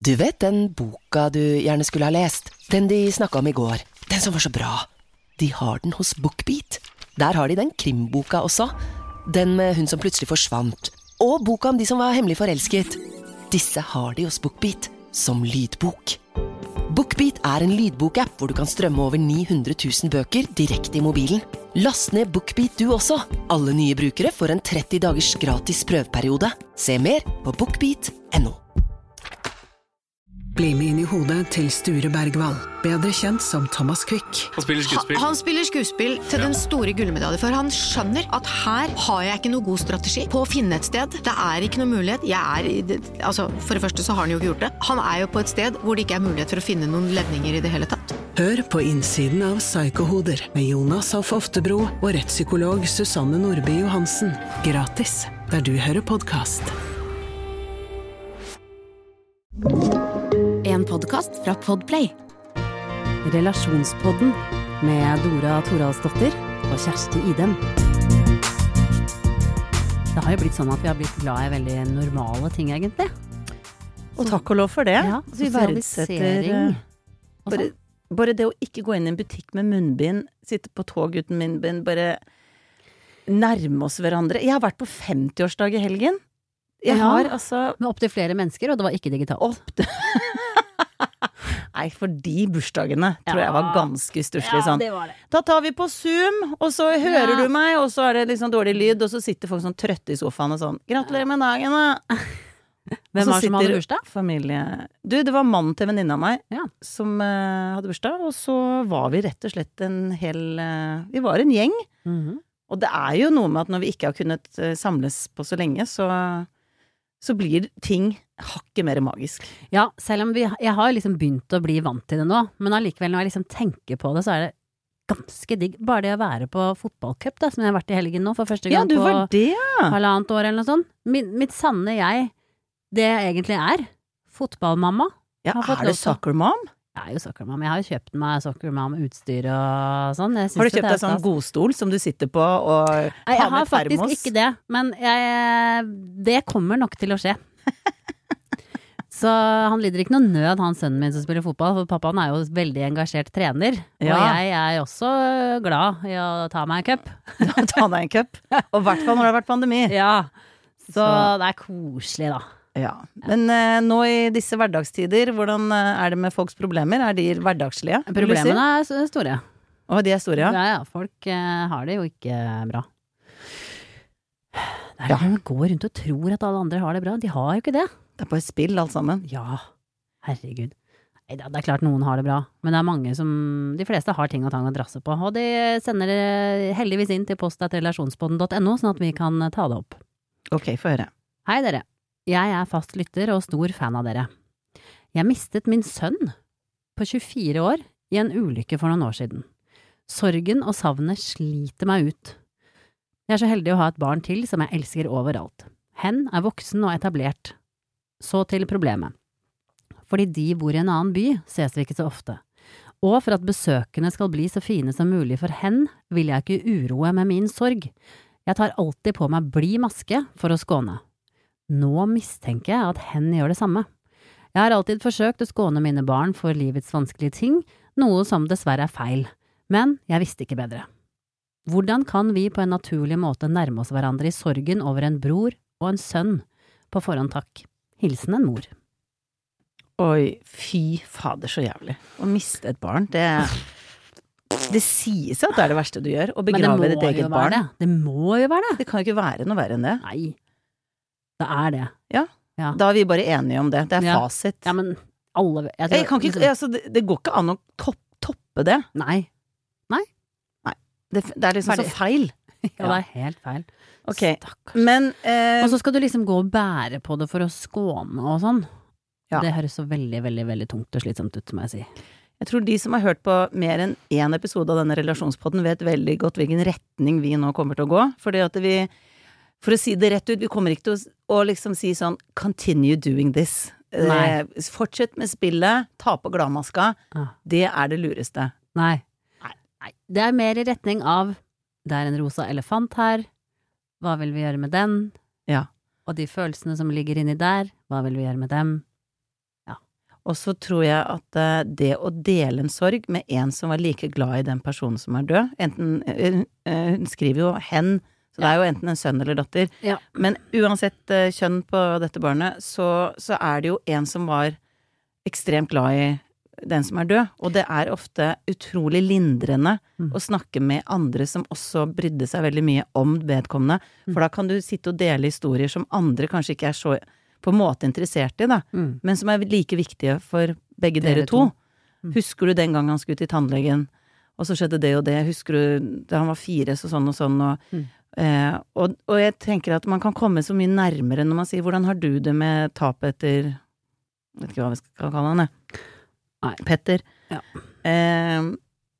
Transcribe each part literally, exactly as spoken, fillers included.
Du vet den boka du gjerne skulle ha lest? Den de snakket om i går. Den som var så bra. De har den hos BookBeat. Der har de den krimboka også. Den med hun som plutselig forsvant. Og boka om de som var hemmelig forelsket. Disse har de hos BookBeat som lydbok. BookBeat er en lydbokapp hvor du kan strømme over ni hundre tusen bøker direkte i mobilen. Last ned BookBeat du også. Alle nye brukere får en tretti dagers gratis prøveperiode. Se mer på bookbeat punktum no. Bli med inn i hodet til Sture Bergvall, bedre kjent som Thomas Quick. Han spiller skuespill. Han, han spiller skuespill til ja. Den store gullmedalje, for han skjønner at her har jeg ikke noe god strategi på å finne et sted. Det er ikke noe mulighet. Jeg er, altså, for det første så har han jo ikke gjort det. Han er jo på et sted hvor det ikke er mulighet for å finne noen ledninger i det hele tatt. Hør på innsiden av Psykohoder med Jonas Alf Oftebro og rettspsykolog Susanne Nordby Johansen. Gratis, der du hører podcast. En podcast fra Podplay. Relasjonspodden med Dora Toralsdottir og Kjersti Idem. Det har jo blitt sånn at vi har blitt glad i veldig normale ting egentlig. Og takk og lov for det. Ja, vi verdsetter bare, bare det å ikke gå inn i en butikk med munnbind, sitte på tog uten munnbind, bare nærme oss hverandre. Jeg har vært på femtiårsdag i helgen. Jeg ja, har altså med opp til flere mennesker, og det var ikke digitalt. Opp til Nei, for de bursdagene tror jeg var ganske stusslig sånn. Ja, det var det. Da tar vi på Zoom, og så hører ja. du meg, og så er det liksom dårlig lyd, og så sitter folk sånn trøtte i sofaen og sånn. Gratulerer med dagen, da! Hvem var som hadde bursdag? Familie. Du, det var mannen til venninna meg ja. Som uh, hadde bursdag, og så var vi rett og slett en hel uh, vi var en gjeng. Mm-hmm. Og det er jo noe med at når vi ikke har kunnet uh, samles på så lenge, så så blir ting hakket mer magisk. Ja, selv om vi, jeg har liksom begynt å bli vant til det nå, men allikevel når jeg liksom tenker på det, så er det ganske digg. Bare det å være på fotballcup da, som jeg har vært i helgen nå, for første gang ja, du var på det, ja. halvannet år eller noe sånt. Mitt, mitt sanne jeg, det jeg egentlig er, fotballmamma. Ja, er det soccer mom? Jeg er jo soccer mom. Jeg har jo kjøpt meg soccer mom utstyr og sånn. Har du kjøpt deg sånn godstol som du sitter på og har med termos? Jeg har faktisk ikke det, men jeg, det kommer nok til å skje. Så han lider ikke noe nød, han sønnen min som spiller fotball, for pappaen er jo veldig engasjert trener, ja. Og jeg er også glad i å ta meg en cup. Ta deg en cup, og i hvert fall når det har vært pandemi. Ja, så, så det er koselig da. Ja, men eh, nå i disse hverdagstider, hvordan eh, er det med folks problemer? Er de hverdagslige? Problemene er store. Å, de er store, ja? Ja, ja, folk eh, har det jo ikke bra. Det er ja. De går rundt og tror at alle andre har det bra. De har jo ikke det. Det er bare spill alt sammen. Ja, herregud. Nei, det er klart noen har det bra, men det er mange som, de fleste har ting og tang å drasse på, og de sender det heldigvis inn til post at relasjonspodden punktum no, sånn at vi kan ta det opp. Ok, få høre. Hei dere. Jeg er fast lytter og stor fan av dere. Jeg mistet min sønn på tjuefire år i en ulykke for noen år siden. Sorgen og savnet sliter meg ut. Jeg er så heldig å ha et barn til som jeg elsker overalt. Hen er voksen og etablert. Så til problemet. Fordi de bor i en annen by, ses vi ikke så ofte. Og for at besøkene skal bli så fine som mulig for hen, vil jeg ikke uroe med min sorg. Jeg tar alltid på meg bly maske for å skåne. Nå mistenker jeg at hen gjør det samme. Jeg har alltid forsøkt å skåne mine barn for livets vanskelige ting, noe som dessverre er feil, men jeg visste ikke bedre. Hvordan kan vi på en naturlig måte nærme oss hverandre i sorgen over en bror og en sønn? På forhånd takk. Hilsen en mor. Oi, fy fader så jævlig. Å miste et barn, det, det sies at det er det verste du gjør, å begrave ditt eget barn. Det. det må jo være det. Det kan jo ikke være noe verre enn det. Nei. Det er det. Ja, ja. Da er vi bare enige om det. Det er ja. fasit. Ja, men alle... Jeg tror, jeg kan ikke, altså, det, det går ikke an å topp, toppe det. Nei. Nei. Nei. Det, det er liksom Ferdig. Så feil. Ja, ja, det er helt feil. Ok, Stakkars. Men... Eh, og så skal du liksom gå og bære på det for å skåne og sånn. Ja. Det høres så veldig, veldig, veldig tungt og slitsomt ut, må jeg si. Jeg tror de som har hørt på mer enn én episode av denne relasjonspodden vet veldig godt hvilken retning vi nå kommer til å gå. Fordi at vi... For å si det rett ut, vi kommer ikke til å, å liksom si sånn continue doing this. Eh, fortsett med spillet, ta på gladmaska. Ah. Det er det lureste. Nei. Nei. Nei. Det er mer i retning av det er en rosa elefant her. Hva vil vi gjøre med den? Ja. Og de følelsene som ligger inni der, hva vil vi gjøre med dem? Ja. Og så tror jeg at uh, det å dele en sorg med en som var like glad i den personen som er død, enten, uh, uh, hun skriver jo hen, så det er jo enten en sønn eller datter, Ja. men uansett uh, kjønn på dette barnet, så, så er det jo en som var ekstremt glad i den som er død, og det er ofte utrolig lindrende mm. å snakke med andre som også brydde seg veldig mye om vedkommende, mm. for da kan du sitte og dele historier som andre kanskje ikke er så på en måte interessert i da, mm. men som er like viktige for begge dere, dere to. to. Mm. Husker du den gang han skulle til tannlegen, og så skjedde det og det, husker du da han var fire, så sånn og sånn, og, mm. eh, og, og jeg tenker at man kan komme så mye nærmere når man sier, hvordan har du det med tapet etter, vet ikke hva vi skal kalle han det, Nei. Petter. Ja. Eh,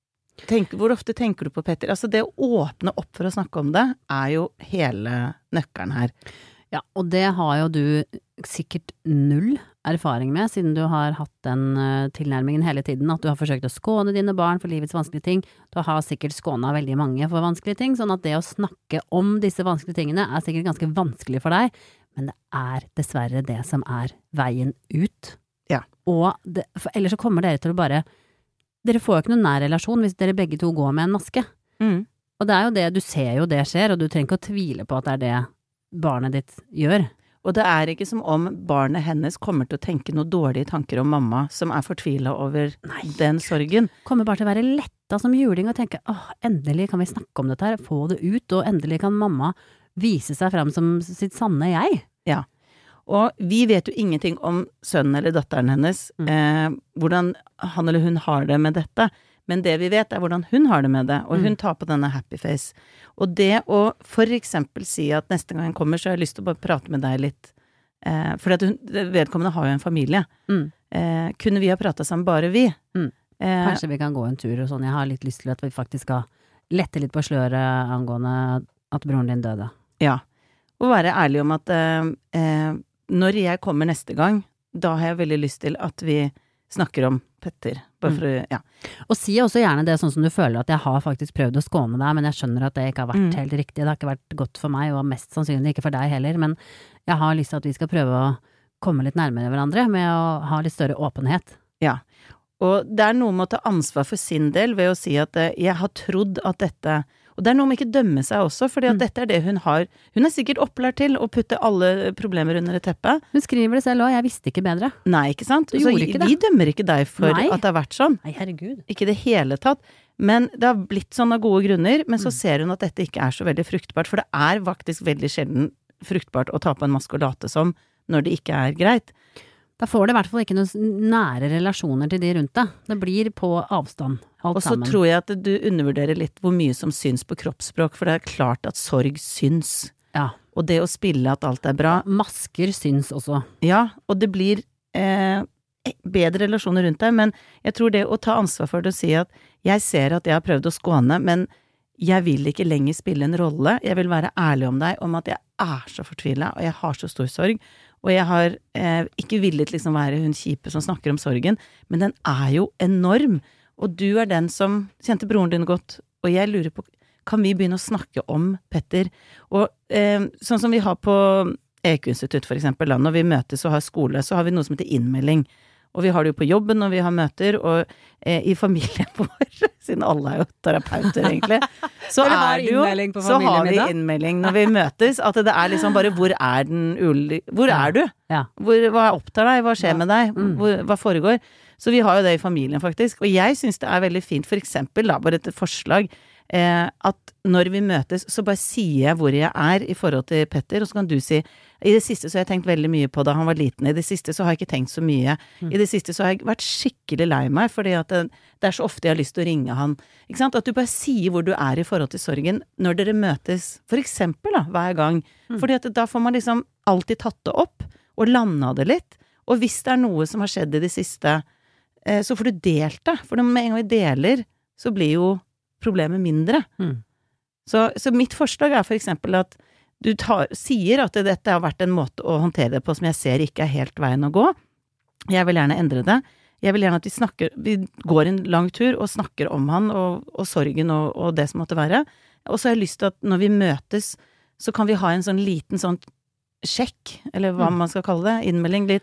tenk, hvor ofte tenker du på Petter? Altså det å åpne opp for å snakke om det, er jo hele nøkkelen her. Ja, og det har jo du sikkert null erfaring med, siden du har hatt den uh, tilnærmingen hele tiden, at du har forsøkt å skåne dine barn for livets vanskelige ting. Du har sikkert skånet veldig mange for vanskelige ting, sånn at det å snakke om disse vanskelige tingene er sikkert ganske vanskelig for deg, men det er dessverre det som er veien ut. Ja. Og det, for ellers så kommer dere til å bare, dere får jo ikke noen nær relasjon hvis dere begge to går med en maske. Mm. Og det er jo det, du ser jo det skjer, og du trenger ikke å tvile på at det er det barnet ditt gjør. Og det er ikke som om barnet hennes kommer til å tenke noe dårlige tanker om mamma, som er fortvilet over Nei. Den sorgen. Kommer bare til å være letta som juling og tenke, åh, endelig kan vi snakke om dette her, få det ut, og endelig kan mamma vise seg frem som sitt sanne jeg. Ja, og vi vet jo ingenting om sønnen eller datteren hennes, mm. eh, hvordan han eller hun har det med dette, men det vi vet er hvordan hun har det med det, og hun tar på denne happy face. Og det å for eksempel si at neste gang hun kommer, så har jeg lyst til å bare prate med deg litt, eh, fordi at hun, vedkommende har jo en familie. Mm. Eh, kunne vi ha pratet sammen, bare vi? Mm. Eh, Kanskje vi kan gå en tur og sånn, jeg har litt lyst til at vi faktisk skal lette litt på sløret angående at broren din døde. Ja, og være ærlig om at eh, eh, når jeg kommer neste gang, da har jeg veldig lyst til at vi snakker om Petter, bare for å, ja. Og si også gjerne det sånn som du føler at jeg har faktisk prøvd å skåne deg, men jeg skjønner at det ikke har vært mm. helt riktig, det har ikke vært godt for meg, og mest sannsynlig ikke for deg heller, men jeg har lyst til at vi skal prøve å komme litt nærmere hverandre med å ha litt større åpenhet. Ja, og det er noe med å ta ansvar for sin del ved å si at jeg har trodd at dette, og det er noe med ikke dømme seg også, fordi at mm. dette er det hun har, hun er sikkert opplært til å putte alle problemer under et teppe. Hun skriver det selv også, jeg visste ikke bedre. Nei, ikke sant? Du gjorde ikke det. Vi dømmer ikke deg for Nei. At det har vært sånn. Nei, herregud. Ikke det hele tatt. Men det har blitt sånn av gode grunner, men så mm. ser hun at dette ikke er så veldig fruktbart, for det er faktisk veldig sjelden fruktbart å ta på en maske og late som når det ikke er greit. Da får det i hvert fall ikke noen nære relasjoner til de rundt deg. Det blir på avstand, alt sammen. Og så sammen. tror jeg at du undervurderer litt hvor mye som syns på kroppsspråk, for det er klart at sorg syns. Ja. Og det å spille at alt er bra. Masker syns også. Ja, og det blir eh, bedre relasjoner rundt deg, men jeg tror det å ta ansvar for det og si at jeg ser at jeg har prøvd å skåne, men jeg vil ikke lenger spille en rolle. Jeg vil være ærlig om deg, om at jeg er så fortvilet, og jeg har så stor sorg. Og jeg har eh, ikke villet liksom være hun kjipe som snakker om sorgen, men den er jo enorm. Og du er den som kjente broren din godt, og jeg lurer på, kan vi begynne å snakke om Petter? Og eh, sånn som vi har på E Q-institutt for eksempel, når vi møtes og har skole, så har vi noe som heter innmelding. Og vi har det jo på jobben når vi har møter, og eh, i familien vår, siden alle er jo terapeuter egentlig, så er det jo, så har vi innmelding når vi møtes, at det er liksom bare, hvor er den uli, hvor er du? Ja. Hvor, hva opptar deg? Hva skjer ja. Med deg? Hvor, hva foregår? Så vi har jo det i familien faktisk, og jeg synes det er veldig fint, for eksempel da, bare et forslag, eh, at når vi møtes, så bare sier jeg hvor jeg er i forhold til Petter, og så kan du si, i det siste så har jeg tenkt veldig mye på da han var liten, i det siste så har jeg ikke tenkt så mye, mm. i det siste så har jeg vært skikkelig lei meg, fordi at det, det er så ofte jeg har lyst til å ringe han, ikke sant? At du bare sier hvor du er i forhold til sorgen, når dere møtes, for eksempel da, hver gang, mm. fordi at da får man liksom alltid tatt det opp, og landa det litt, og hvis det er noe som har skjedd i det siste, eh, så får du delt det, for med en gang vi deler, så blir jo problemet mindre. Mm. Så, så mitt forslag er for eksempel at du tar, sier at dette har vært en måte å håndtere det på som jeg ser ikke er helt veien å gå. Jeg vil gjerne endre det. Jeg vil gjerne at vi snakker, vi går en lang tur og snakker om han og, og sorgen og, og det som måtte være. Og så har jeg lyst til at når vi møtes, så kan vi ha en sånn liten sånn sjekk, eller hva mm. man skal kalle det, innmelding litt,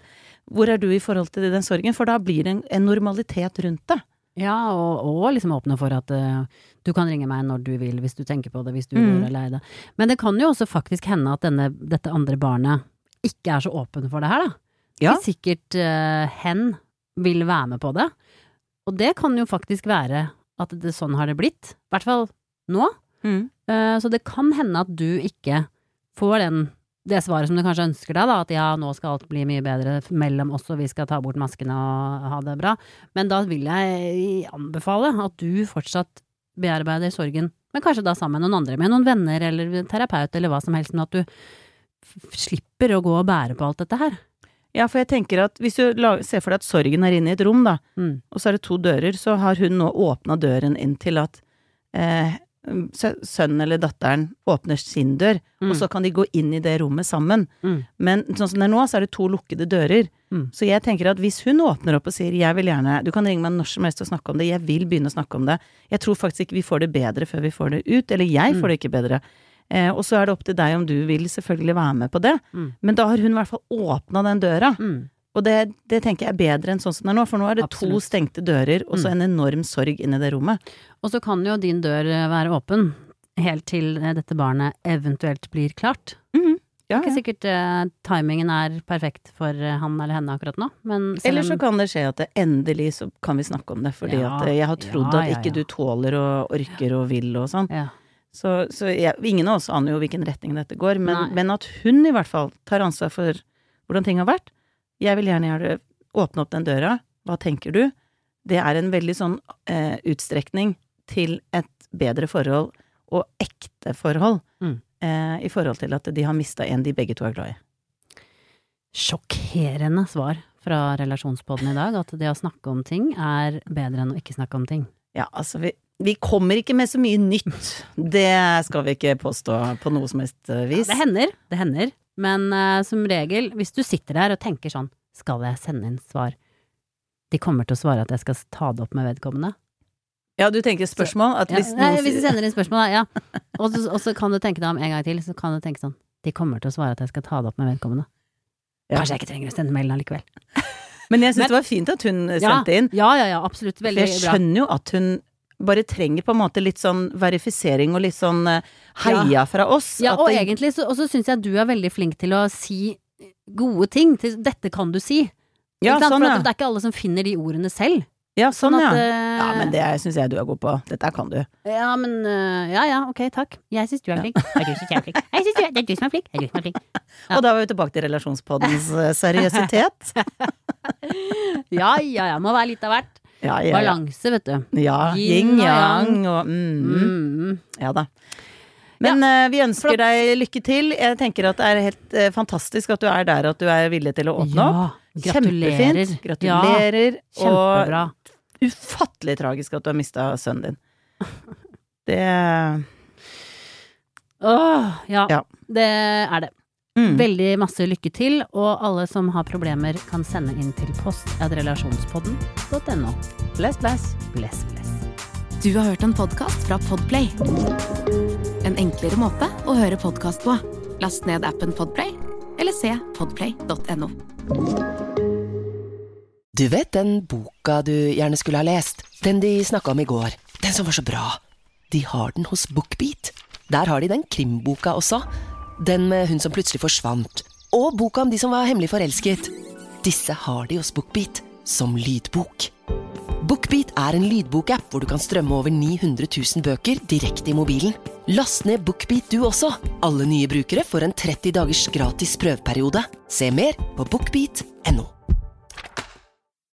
hvor er du i forhold til den sorgen? For da blir det en, en normalitet rundt det. Ja, og, og liksom åpne for at uh, du kan ringe meg når du vil, hvis du tenker på det, hvis du Mm. går og lei deg. Men det kan jo også faktisk hende at denne, dette andre barnet ikke er så åpen for det her, da. Ja. Ikke sikkert uh, hen vil være med på det. Og det kan jo faktisk være at det, sånn har det blitt. I hvert fall nå. Mm. Uh, så det kan hende at du ikke får den, det svaret som du kanskje ønsker deg, da, at ja, nå skal alt bli mye bedre mellom oss, og vi skal ta bort maskene og ha det bra. Men da vil jeg anbefale at du fortsatt bearbeider sorgen, men kanskje da sammen med noen andre, med noen venner eller terapeut eller hva som helst, men at du f- slipper å gå og bære på alt dette her. Ja, for jeg tenker at hvis du lag- ser for deg at sorgen er inne i et rom, da, Mm. og så er det to dører, så har hun nå åpnet døren inn til at eh, sø- sønnen eller datteren åpner sin dør, Mm. og så kan de gå inn i det rommet sammen. Mm. Men sånn som det er nå, så er det to lukkede dører. Mm. Så jeg tenker at hvis hun åpner opp og sier, jeg vil gjerne, du kan ringe meg når som helst og snakke om det, jeg vil begynne å snakke om det. Jeg tror faktisk ikke vi får det bedre før vi får det ut, eller jeg får det ikke bedre. Eh, og så er det opp til deg om du vil selvfølgelig være med på det. Mm. Men da har hun i hvert fall åpnet den døra. Mm. Og det, det tenker jeg er bedre enn sånn som det er nå, for nå er det to Absolutt. stengte dører, og så en enorm sorg inn i det rommet. Og så kan jo din dør eh, være åpen, helt til eh, dette barnet eventuelt blir klart. Mhm. Ja, Ikke ja. sikkert eh, timingen er perfekt for eh, han eller henne akkurat nå, men selv Eller så om- kan det skje at det endelig så kan vi snakke om det, fordi Ja, at eh, jeg har trodd ja, at ja, ikke ja. du tåler og orker og vil og sånn. ja. Så, så jeg, ingen av oss aner jo hvilken retning dette går, men, Nei. men at hun i hvert fall tar ansvar for hvordan ting har vært. Jeg vil gjerne gjøre, åpne opp den døra. Hva tenker du? Det er en veldig sånn eh, utstrekning til et bedre forhold, og ekte forhold, Mm. eh, i forhold til at de har mistet en de begge to er glad i. Sjokkerende svar fra relasjonspodden i dag, at det å snakke om ting er bedre enn å ikke snakke om ting. Ja, altså vi, vi kommer ikke med så mye nytt. Det skal vi ikke påstå på noe som helst eh, vis. Det hender, det hender, men eh, som regel, hvis du sitter der og tenker sånn, skal jeg sende inn svar? De kommer til å svare at jeg skal ta det opp med vedkommende. Ja, du tenker spørsmål? At Ja, hvis nei, noen hvis du sier- sender inn spørsmål, da, ja. Og så, og så kan du tenke deg om en gang til, så kan du tenke sånn, de kommer til å svare at jeg skal ta det opp med vedkommende. Ja. Kanskje jeg ikke trenger å sende mailen allikevel. Men jeg synes Men- det var fint at hun eh, Ja, sendte inn. ja, ja, ja, absolutt, For veldig jeg bra. skjønner jo at hun bare trenger på en måte litt sånn verifisering og litt sånn eh, heia fra oss. Ja, at og det- egentlig, så, og så synes jeg du er veldig flink til å si gode ting, til dette kan du si. Ja, Ikke sant? sånn, For ja. at det er ikke alle som finner de ordene selv. Ja, sånn, Sånn ja. at, eh, Ja, men det synes jeg du er god på. Dette kan du. Ja, men øh, Ja, ja, ok, takk. Jeg synes du er flink. Ja, du synes jeg er flink. Jeg synes du er, det er du som er flink. Det er du som er flink. Ja. Og da var vi tilbake til relasjonspoddens eh, seriøsitet. Ja, ja, ja. Må være litt av hvert. Ja, ja, ja. Balanse, vet du. Ja, Yin yin og yang. yang og mm, Mm. Ja da. Men eh, vi ønsker deg lykke til. Jeg tenker at det er helt eh, fantastisk at du er der, at du er villig til å åpne opp. Ja, gratulerer. Kjempefint. Gratulerer. Ja, kjempebra. Og ufattelig tragisk at du har mistet sønnen din. Det Åh, ja, Ja. det er det. mm. Veldig masse lykke til, og alle som har problemer kan sende inn til post at relasjonspodden punktum no. Bless, bless. Bless, bless. Du har hørt en podcast fra Podplay. En enklere måte å høre podcast på. Last ned appen Podplay, eller se podplay punktum no. Du vet den boka du gjerne skulle ha lest? Den de snakket om i går. Den som var så bra. De har den hos BookBeat. Der har de den krimboka også. Den med hun som plutselig forsvant. Og boka om de som var hemmelig forelsket. Disse har de hos BookBeat som lydbok. BookBeat er en lydbokapp hvor du kan strømme over ni hundre tusen bøker direkte i mobilen. Last ned BookBeat du også. Alle nye brukere får en tretti dagers gratis prøveperiode. Se mer på bookbeat punktum no.